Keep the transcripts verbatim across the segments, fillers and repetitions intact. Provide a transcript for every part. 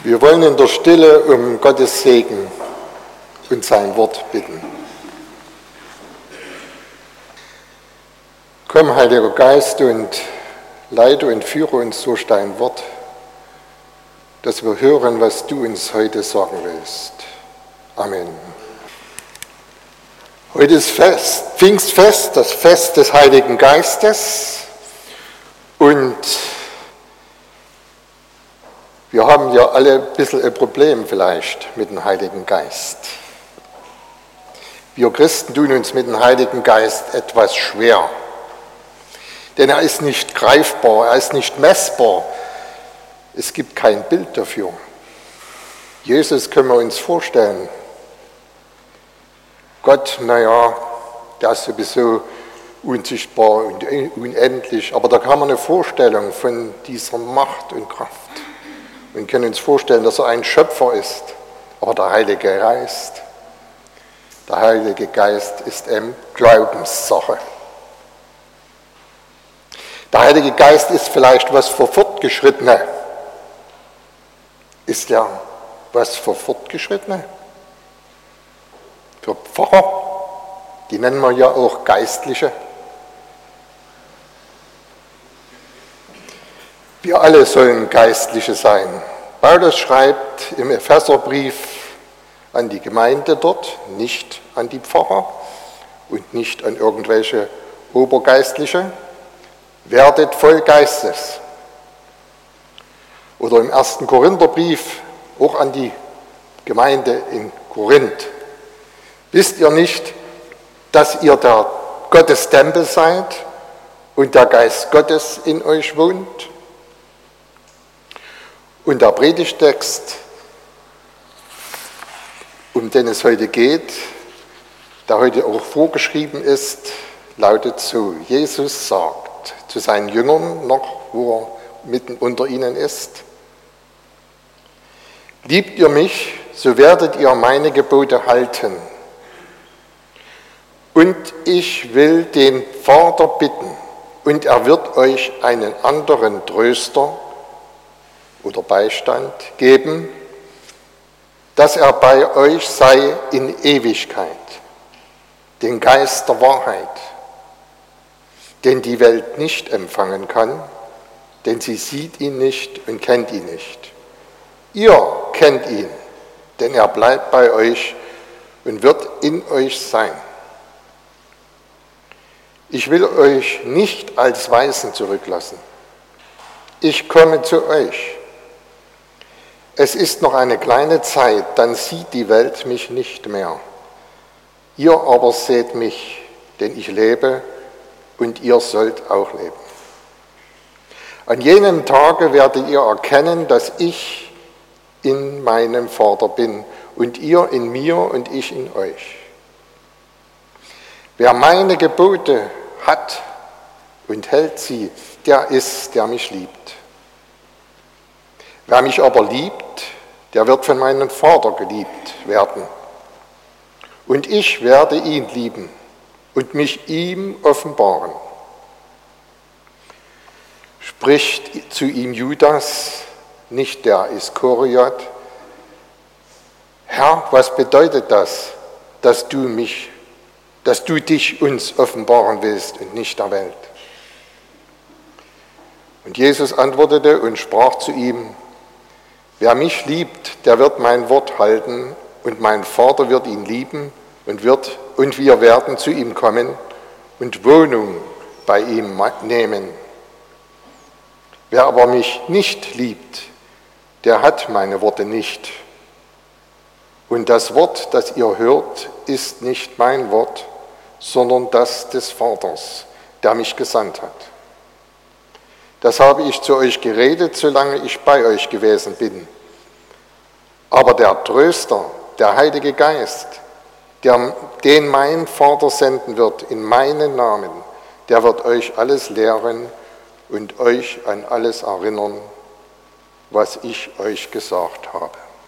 Wir wollen in der Stille um Gottes Segen und sein Wort bitten. Komm, Heiliger Geist, und leite und führe uns durch dein Wort, dass wir hören, was du uns heute sagen willst. Amen. Heute ist Fest, Pfingstfest, das Fest des Heiligen Geistes, und wir haben ja alle ein bisschen ein Problem vielleicht mit dem Heiligen Geist. Wir Christen tun uns mit dem Heiligen Geist etwas schwer, denn er ist nicht greifbar, er ist nicht messbar. Es gibt kein Bild dafür. Jesus können wir uns vorstellen. Gott, naja, der ist sowieso unsichtbar und unendlich, aber da kann man eine Vorstellung von dieser Macht und Kraft. Wir können uns vorstellen, dass er ein Schöpfer ist, aber der Heilige Geist, der Heilige Geist ist eine Glaubenssache. Der Heilige Geist ist vielleicht was für Fortgeschrittene. Ist ja was für Fortgeschrittene? Für Pfarrer, die nennen wir ja auch Geistliche. Wir alle sollen Geistliche sein. Paulus schreibt im Epheserbrief an die Gemeinde dort, nicht an die Pfarrer und nicht an irgendwelche Obergeistliche: Werdet voll Geistes. Oder im ersten Korintherbrief auch an die Gemeinde in Korinth: Wisst ihr nicht, dass ihr der Gottestempel seid und der Geist Gottes in euch wohnt? Und der Predigtext, um den es heute geht, der heute auch vorgeschrieben ist, lautet so: Jesus sagt zu seinen Jüngern noch, wo er mitten unter ihnen ist: Liebt ihr mich, so werdet ihr meine Gebote halten. Und ich will den Vater bitten, und er wird euch einen anderen Tröster oder Beistand geben, dass er bei euch sei in Ewigkeit, den Geist der Wahrheit, den die Welt nicht empfangen kann, denn sie sieht ihn nicht und kennt ihn nicht. Ihr kennt ihn, denn er bleibt bei euch und wird in euch sein. Ich will euch nicht als Waisen zurücklassen. Ich komme zu euch. Es ist noch eine kleine Zeit, dann sieht die Welt mich nicht mehr. Ihr aber seht mich, denn ich lebe und ihr sollt auch leben. An jenem Tage werdet ihr erkennen, dass ich in meinem Vater bin und ihr in mir und ich in euch. Wer meine Gebote hat und hält sie, der ist, der mich liebt. Wer mich aber liebt, der wird von meinem Vater geliebt werden. Und ich werde ihn lieben und mich ihm offenbaren. Spricht zu ihm Judas, nicht der Iskariot: Herr, was bedeutet das, dass du mich, dass du dich uns offenbaren willst und nicht der Welt? Und Jesus antwortete und sprach zu ihm: Wer mich liebt, der wird mein Wort halten, und mein Vater wird ihn lieben und, wird, und wir werden zu ihm kommen und Wohnung bei ihm nehmen. Wer aber mich nicht liebt, der hat meine Worte nicht. Und das Wort, das ihr hört, ist nicht mein Wort, sondern das des Vaters, der mich gesandt hat. Das habe ich zu euch geredet, solange ich bei euch gewesen bin. Aber der Tröster, der Heilige Geist, der, den mein Vater senden wird in meinen Namen, der wird euch alles lehren und euch an alles erinnern, was ich euch gesagt habe.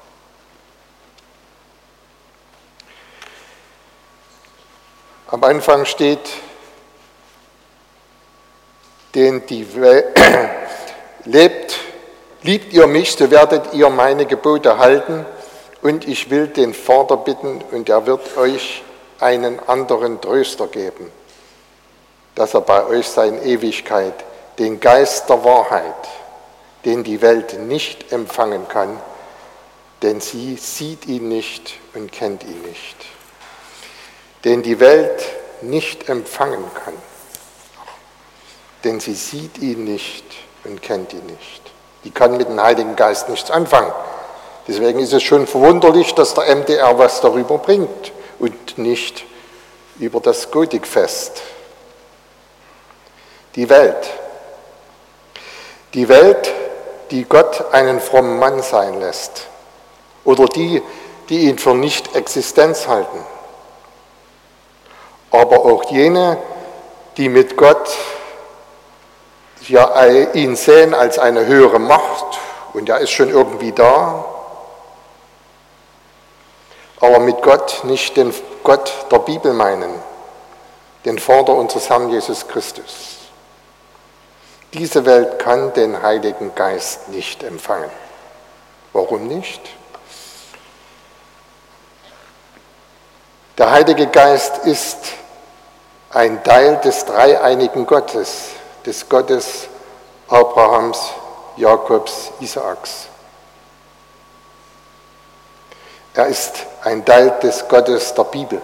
Am Anfang steht: Den die Welt lebt, Liebt ihr mich, so werdet ihr meine Gebote halten, und ich will den Vater bitten, und er wird euch einen anderen Tröster geben, dass er bei euch sei in Ewigkeit, den Geist der Wahrheit, den die Welt nicht empfangen kann, denn sie sieht ihn nicht und kennt ihn nicht. Den die Welt nicht empfangen kann, denn sie sieht ihn nicht und kennt ihn nicht. Die kann mit dem Heiligen Geist nichts anfangen. Deswegen ist es schon verwunderlich, dass der M D R was darüber bringt und nicht über das Gotikfest. Die Welt. Die Welt, die Gott einen frommen Mann sein lässt. Oder die, die ihn für Nicht-Existenz halten. Aber auch jene, die mit Gott ja ihn sehen als eine höhere Macht und er ist schon irgendwie da, aber mit Gott nicht den Gott der Bibel meinen, den Vater unseres Herrn Jesus Christus. Diese Welt kann den Heiligen Geist nicht empfangen. Warum nicht? Der Heilige Geist ist ein Teil des dreieinigen Gottes, des Gottes Abrahams, Jakobs, Isaaks. Er ist ein Teil des Gottes der Bibel.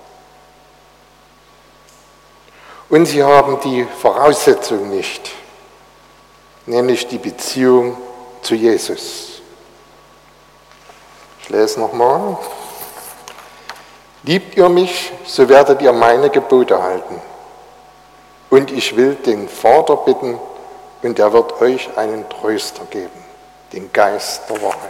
Und sie haben die Voraussetzung nicht, nämlich die Beziehung zu Jesus. Ich lese nochmal. Liebt ihr mich, so werdet ihr meine Gebote halten. Und ich will den Vater bitten, und er wird euch einen Tröster geben, den Geist der Wahrheit.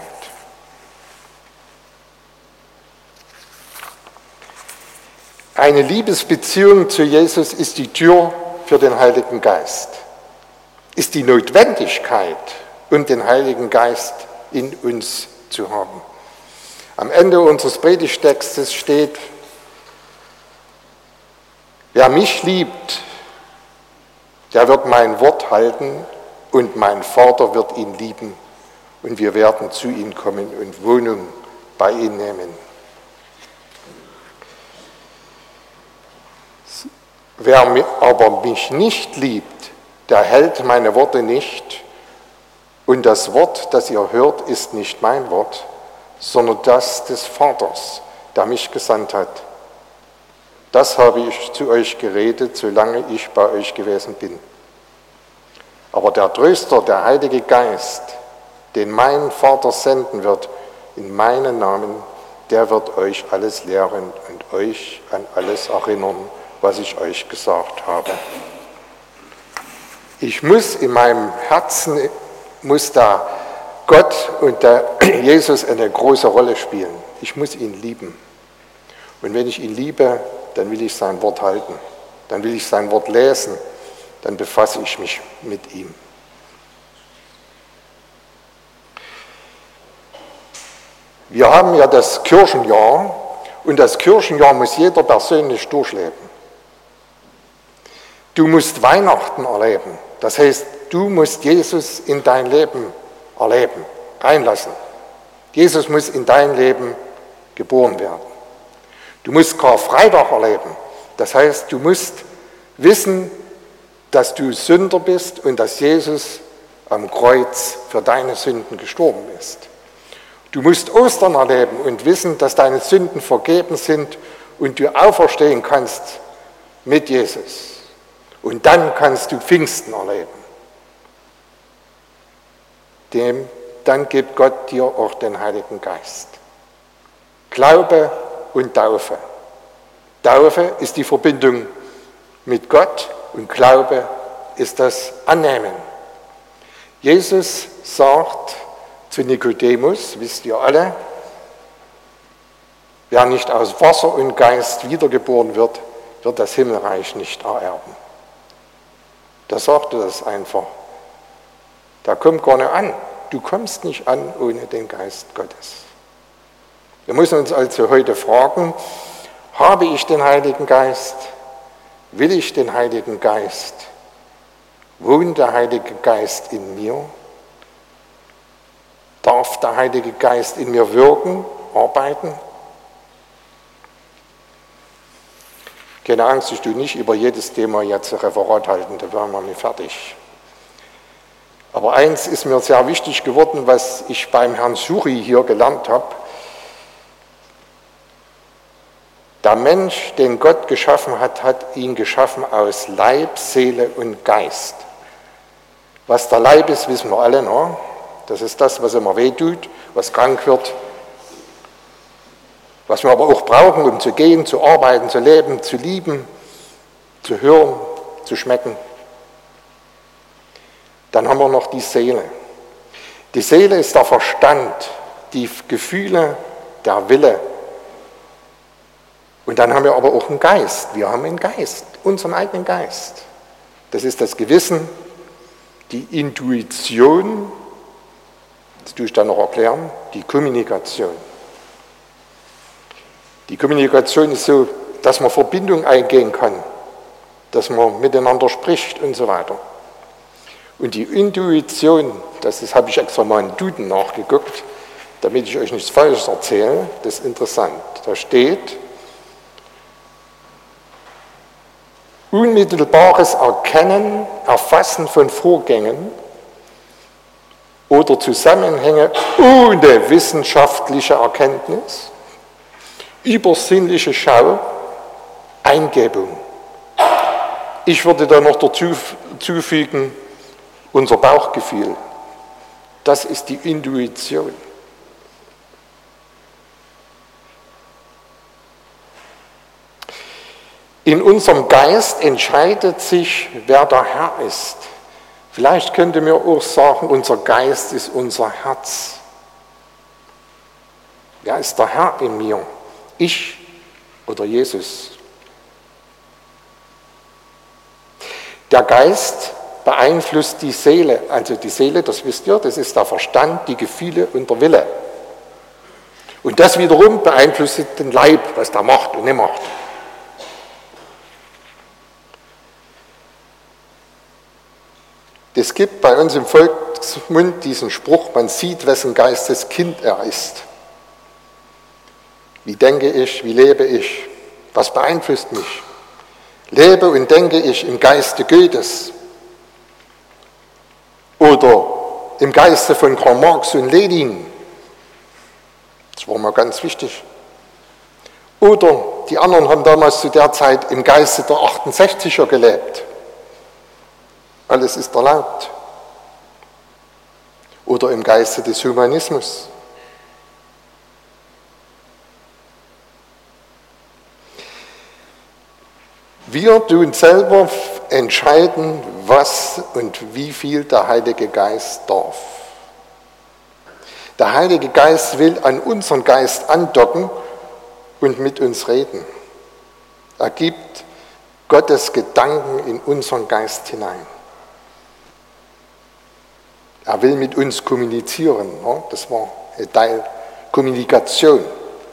Eine Liebesbeziehung zu Jesus ist die Tür für den Heiligen Geist, ist die Notwendigkeit, um den Heiligen Geist in uns zu haben. Am Ende unseres Predigtextes steht, wer mich liebt, der wird mein Wort halten und mein Vater wird ihn lieben und wir werden zu ihm kommen und Wohnung bei ihm nehmen. Wer aber mich nicht liebt, der hält meine Worte nicht und das Wort, das ihr hört, ist nicht mein Wort, sondern das des Vaters, der mich gesandt hat. Das habe ich zu euch geredet, solange ich bei euch gewesen bin. Aber der Tröster, der Heilige Geist, den mein Vater senden wird, in meinen Namen, der wird euch alles lehren und euch an alles erinnern, was ich euch gesagt habe. Ich muss in meinem Herzen, muss da Gott und der Jesus eine große Rolle spielen. Ich muss ihn lieben. Und wenn ich ihn liebe, dann will ich sein Wort halten. Dann will ich sein Wort lesen. Dann befasse ich mich mit ihm. Wir haben ja das Kirchenjahr und das Kirchenjahr muss jeder persönlich durchleben. Du musst Weihnachten erleben. Das heißt, du musst Jesus in dein Leben erleben, reinlassen. Jesus muss in dein Leben geboren werden. Du musst Karfreitag erleben. Das heißt, du musst wissen, dass du Sünder bist und dass Jesus am Kreuz für deine Sünden gestorben ist. Du musst Ostern erleben und wissen, dass deine Sünden vergeben sind und du auferstehen kannst mit Jesus. Und dann kannst du Pfingsten erleben. Dem, dann gibt Gott dir auch den Heiligen Geist. Glaube und Taufe. Taufe ist die Verbindung mit Gott und Glaube ist das Annehmen. Jesus sagt zu Nikodemus, wisst ihr alle, wer nicht aus Wasser und Geist wiedergeboren wird, wird das Himmelreich nicht ererben. Da sagt er das einfach. Da kommt gar nicht an. Du kommst nicht an ohne den Geist Gottes. Wir müssen uns also heute fragen, habe ich den Heiligen Geist? Will ich den Heiligen Geist? Wohnt der Heilige Geist in mir? Darf der Heilige Geist in mir wirken, arbeiten? Keine Angst, ich tue nicht über jedes Thema jetzt ein Referat halten, da wären wir nicht fertig. Aber eins ist mir sehr wichtig geworden, was ich beim Herrn Suri hier gelernt habe. Der Mensch, den Gott geschaffen hat, hat ihn geschaffen aus Leib, Seele und Geist. Was der Leib ist, wissen wir alle, ne? Das ist das, was immer wehtut, was krank wird, was wir aber auch brauchen, um zu gehen, zu arbeiten, zu leben, zu lieben, zu hören, zu schmecken. Dann haben wir noch die Seele. Die Seele ist der Verstand, die Gefühle, der Wille. Und dann haben wir aber auch einen Geist. Wir haben einen Geist, unseren eigenen Geist. Das ist das Gewissen, die Intuition, das tue ich dann noch erklären, die Kommunikation. Die Kommunikation ist so, dass man Verbindung eingehen kann, dass man miteinander spricht und so weiter. Und die Intuition, das ist, habe ich extra mal in Duden nachgeguckt, damit ich euch nichts Falsches erzähle, das ist interessant. Da steht, unmittelbares Erkennen, Erfassen von Vorgängen oder Zusammenhänge ohne wissenschaftliche Erkenntnis, übersinnliche Schau, Eingebung. Ich würde da noch dazu zufügen, unser Bauchgefühl. Das ist die Intuition. In unserem Geist entscheidet sich, wer der Herr ist. Vielleicht könnte man auch sagen, unser Geist ist unser Herz. Wer ist der Herr in mir? Ich oder Jesus? Der Geist beeinflusst die Seele. Also die Seele, das wisst ihr, das ist der Verstand, die Gefühle und der Wille. Und das wiederum beeinflusst den Leib, was der macht und nicht macht. Es gibt bei uns im Volksmund diesen Spruch, man sieht, wessen Geistes Kind er ist. Wie denke ich, wie lebe ich? Was beeinflusst mich? Lebe und denke ich im Geiste Goethes oder im Geiste von Karl Marx und Lenin? Das war mal ganz wichtig. Oder die anderen haben damals zu der Zeit im Geiste der achtundsechziger gelebt. Alles ist erlaubt. Oder im Geiste des Humanismus. Wir tun selber entscheiden, was und wie viel der Heilige Geist darf. Der Heilige Geist will an unseren Geist andocken und mit uns reden. Er gibt Gottes Gedanken in unseren Geist hinein. Er will mit uns kommunizieren. Das war ein Teil Kommunikation.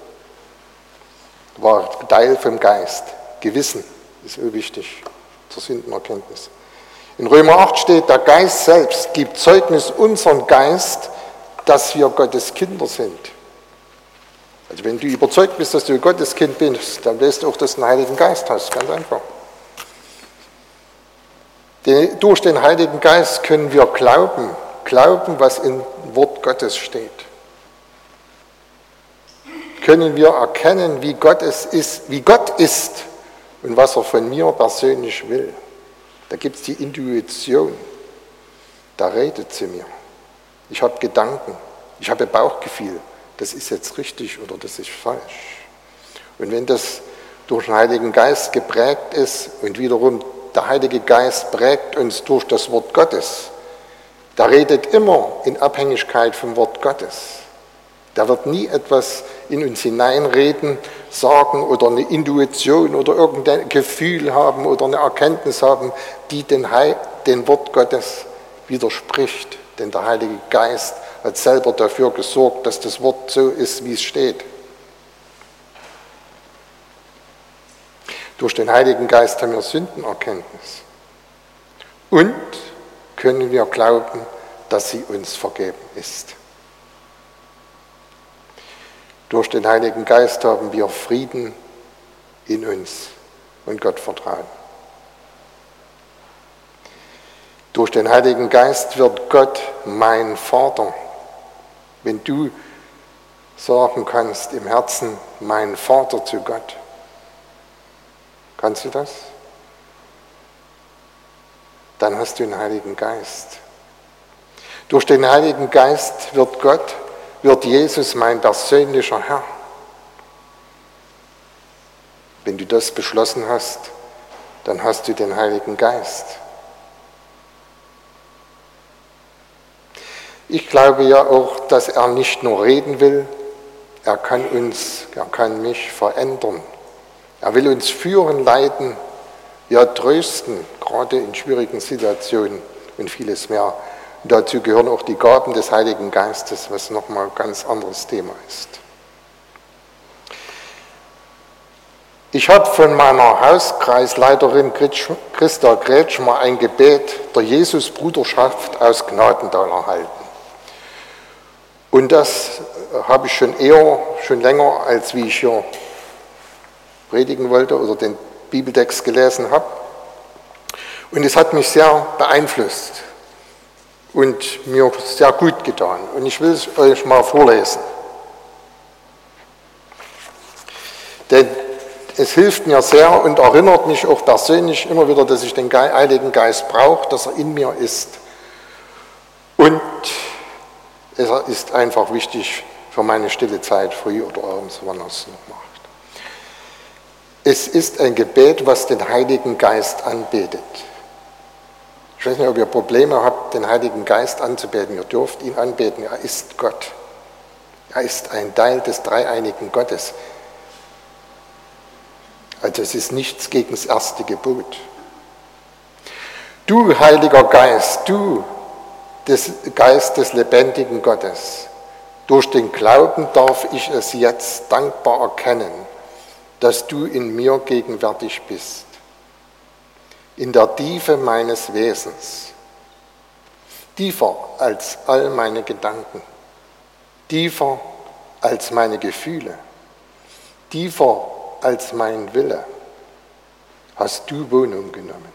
War ein Teil vom Geist. Gewissen ist so wichtig zur Sündenerkenntnis. In Römer acht steht, der Geist selbst gibt Zeugnis unseren Geist, dass wir Gottes Kinder sind. Also wenn du überzeugt bist, dass du Gottes Kind bist, dann weißt du auch, dass du einen Heiligen Geist hast. Ganz einfach. Durch den Heiligen Geist können wir glauben, glauben, was im Wort Gottes steht. Können wir erkennen, wie Gott es ist, wie Gott ist und was er von mir persönlich will. Da gibt es die Intuition. Da redet sie mir. Ich habe Gedanken, ich habe Bauchgefühl. Das ist jetzt richtig oder das ist falsch. Und wenn das durch den Heiligen Geist geprägt ist und wiederum der Heilige Geist prägt uns durch das Wort Gottes, da redet immer in Abhängigkeit vom Wort Gottes. Da wird nie etwas in uns hineinreden, sagen oder eine Intuition oder irgendein Gefühl haben oder eine Erkenntnis haben, die den, Heil, den Wort Gottes widerspricht. Denn der Heilige Geist hat selber dafür gesorgt, dass das Wort so ist, wie es steht. Durch den Heiligen Geist haben wir Sündenerkenntnis. Und können wir glauben, dass sie uns vergeben ist. Durch den Heiligen Geist haben wir Frieden in uns und Gott vertrauen. Durch den Heiligen Geist wird Gott mein Vater. Wenn du sagen kannst im Herzen, mein Vater zu Gott, kannst du das? Dann hast du den Heiligen Geist. Durch den Heiligen Geist wird Gott, wird Jesus mein persönlicher Herr. Wenn du das beschlossen hast, dann hast du den Heiligen Geist. Ich glaube ja auch, dass er nicht nur reden will, er kann uns, er kann mich verändern. Er will uns führen, leiten, ja trösten, gerade in schwierigen Situationen und vieles mehr. Und dazu gehören auch die Gaben des Heiligen Geistes, was nochmal ein ganz anderes Thema ist. Ich habe von meiner Hauskreisleiterin Christa Kretschmer ein Gebet der Jesusbruderschaft aus Gnadendal erhalten. Und das habe ich schon eher, schon länger, als wie ich hier predigen wollte oder den Bibeltext gelesen habe. Und es hat mich sehr beeinflusst und mir sehr gut getan. Und ich will es euch mal vorlesen. Denn es hilft mir sehr und erinnert mich auch persönlich immer wieder, dass ich den Heiligen Geist brauche, dass er in mir ist. Und es ist einfach wichtig für meine stille Zeit, früh oder abends, wann er es noch macht. Es ist ein Gebet, was den Heiligen Geist anbetet. Ich weiß nicht, ob ihr Probleme habt, den Heiligen Geist anzubeten. Ihr dürft ihn anbeten. Er ist Gott. Er ist ein Teil des dreieinigen Gottes. Also es ist nichts gegen das erste Gebot. Du, Heiliger Geist, du, des Geist des lebendigen Gottes, durch den Glauben darf ich es jetzt dankbar erkennen, dass du in mir gegenwärtig bist, in der Tiefe meines Wesens, tiefer als all meine Gedanken, tiefer als meine Gefühle, tiefer als mein Wille, hast du Wohnung genommen.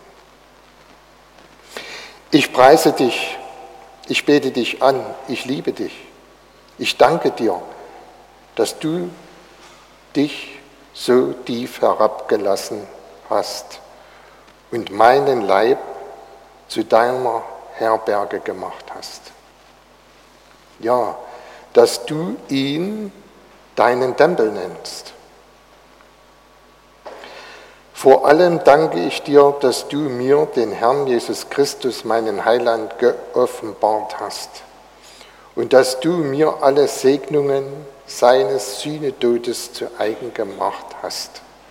Ich preise dich, ich bete dich an, ich liebe dich. Ich danke dir, dass du dich so tief herabgelassen hast und meinen Leib zu deiner Herberge gemacht hast. Ja, dass du ihn deinen Tempel nennst. Vor allem danke ich dir, dass du mir den Herrn Jesus Christus, meinen Heiland, geoffenbart hast und dass du mir alle Segnungen seines Sühnetodes zu eigen gemacht hast.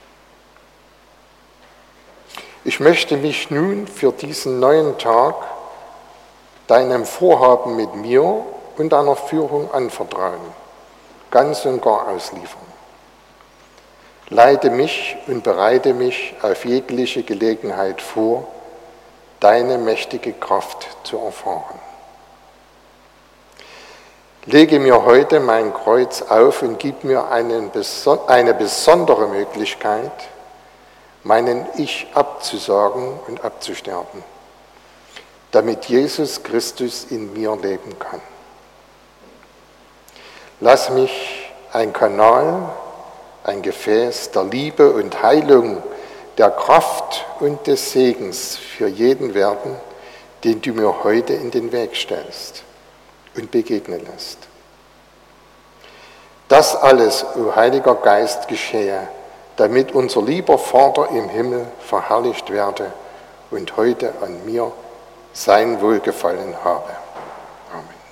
Ich möchte mich nun für diesen neuen Tag deinem Vorhaben mit mir und deiner Führung anvertrauen, ganz und gar ausliefern. Leite mich und bereite mich auf jegliche Gelegenheit vor, deine mächtige Kraft zu erfahren. Lege mir heute mein Kreuz auf und gib mir einen, eine besondere Möglichkeit, meinen Ich abzusagen und abzusterben, damit Jesus Christus in mir leben kann. Lass mich ein Kanal, ein Gefäß der Liebe und Heilung, der Kraft und des Segens für jeden werden, den du mir heute in den Weg stellst und begegnen lässt. Das alles, o Heiliger Geist, geschehe, damit unser lieber Vater im Himmel verherrlicht werde und heute an mir sein Wohlgefallen habe. Amen.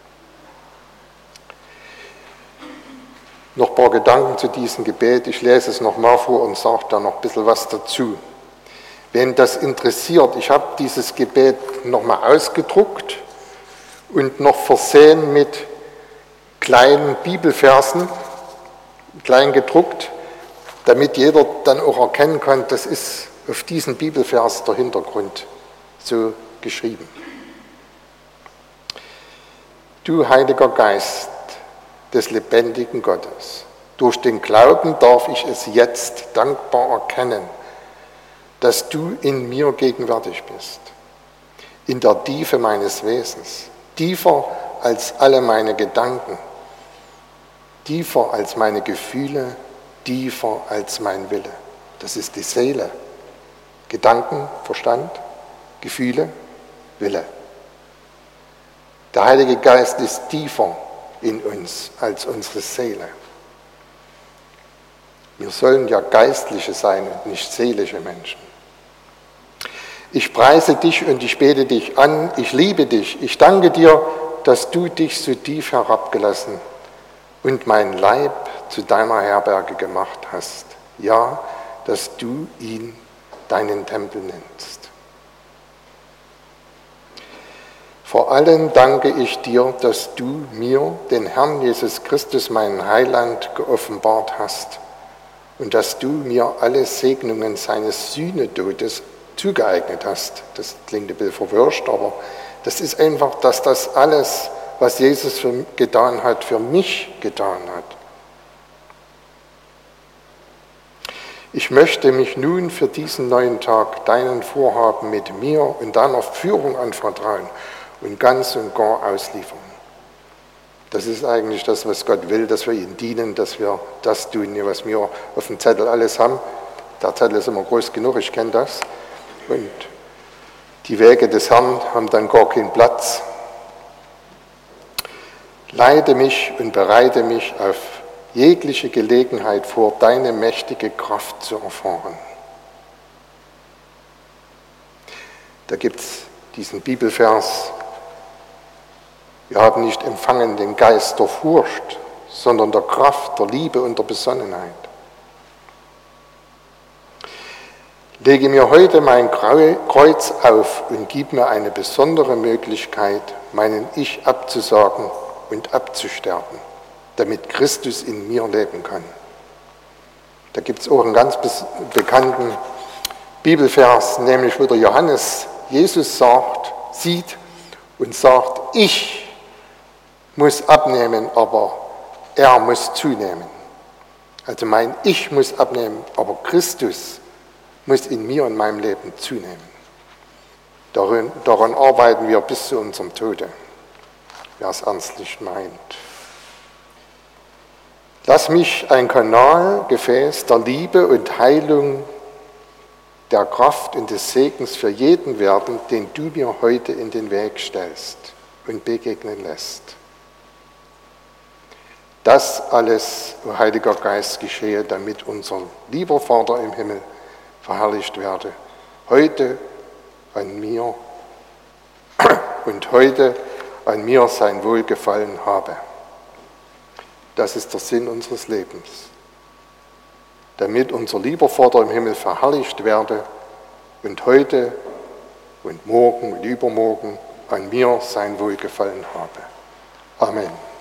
Noch ein paar Gedanken zu diesem Gebet. Ich lese es nochmal vor und sage da noch ein bisschen was dazu. Wen das interessiert, ich habe dieses Gebet nochmal ausgedruckt und noch versehen mit kleinen Bibelversen, klein gedruckt, damit jeder dann auch erkennen kann, das ist auf diesen Bibelvers der Hintergrund so geschrieben. Du Heiliger Geist, des lebendigen Gottes. Durch den Glauben darf ich es jetzt dankbar erkennen, dass du in mir gegenwärtig bist, in der Tiefe meines Wesens, tiefer als alle meine Gedanken, tiefer als meine Gefühle, tiefer als mein Wille. Das ist die Seele. Gedanken, Verstand, Gefühle, Wille. Der Heilige Geist ist tiefer in uns als unsere Seele. Wir sollen ja Geistliche sein und nicht seelische Menschen. Ich preise dich und ich bete dich an, ich liebe dich, ich danke dir, dass du dich so tief herabgelassen und mein Leib zu deiner Herberge gemacht hast. Ja, dass du ihn deinen Tempel nennst. Vor allem danke ich dir, dass du mir, den Herrn Jesus Christus, meinen Heiland, geoffenbart hast und dass du mir alle Segnungen seines Sühnetodes zugeeignet hast. Das klingt ein bisschen verwirrt, aber das ist einfach, dass das alles, was Jesus für, getan hat, für mich getan hat. Ich möchte mich nun für diesen neuen Tag deinen Vorhaben mit mir und deiner Führung anvertrauen und ganz und gar ausliefern. Das ist eigentlich das, was Gott will, dass wir ihm dienen, dass wir das tun, was wir auf dem Zettel alles haben. Der Zettel ist immer groß genug, ich kenne das. Und die Wege des Herrn haben dann gar keinen Platz. Leite mich und bereite mich auf jegliche Gelegenheit vor, deine mächtige Kraft zu erfahren. Da gibt es diesen Bibelvers: Wir haben nicht empfangen den Geist der Furcht, sondern der Kraft, der Liebe und der Besonnenheit. Lege mir heute mein Kreuz auf und gib mir eine besondere Möglichkeit, meinen Ich abzusagen und abzusterben, damit Christus in mir leben kann. Da gibt es auch einen ganz bekannten Bibelvers, nämlich wo der Johannes Jesus sagt, sieht und sagt, ich muss abnehmen, aber er muss zunehmen. Also mein Ich muss abnehmen, aber Christus muss in mir und meinem Leben zunehmen. Daran, daran arbeiten wir bis zu unserem Tode, wer es ernstlich meint. Lass mich ein Kanal, Gefäß der Liebe und Heilung, der Kraft und des Segens für jeden werden, den du mir heute in den Weg stellst und begegnen lässt. Das alles, o Heiliger Geist, geschehe, damit unser lieber Vater im Himmel verherrlicht werde, heute an mir und heute an mir sein Wohlgefallen habe. Das ist der Sinn unseres Lebens, damit unser lieber Vater im Himmel verherrlicht werde und heute und morgen und übermorgen an mir sein Wohlgefallen habe. Amen.